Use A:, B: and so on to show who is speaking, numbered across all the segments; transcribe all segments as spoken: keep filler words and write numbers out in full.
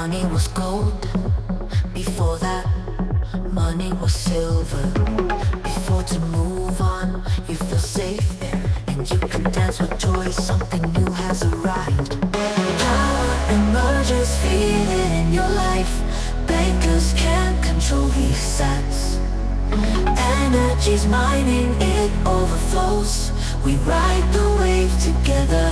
A: money was gold. Before that, money was silver. Before to move on, you feel safe there, and you can dance with joy. Something new has arrived. Power emerges, feel it in your life. Bankers can't control these sets. Energy's mining, it overflows. We ride the wave together.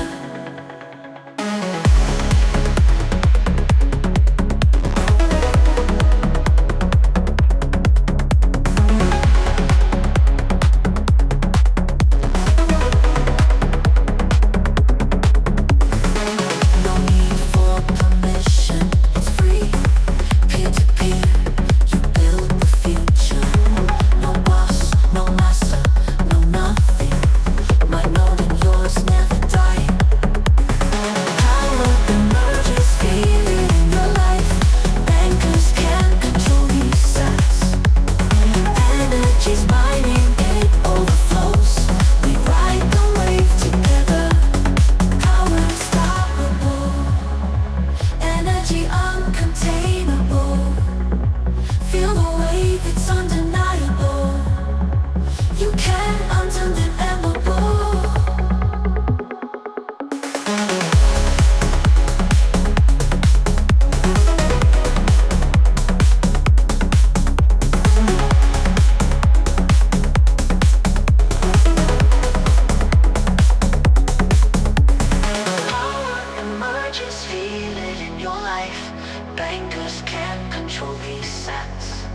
A: Bankers can't control these sets.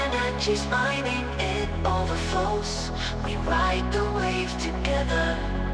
A: Energy's mining, it overflows. We ride the wave together.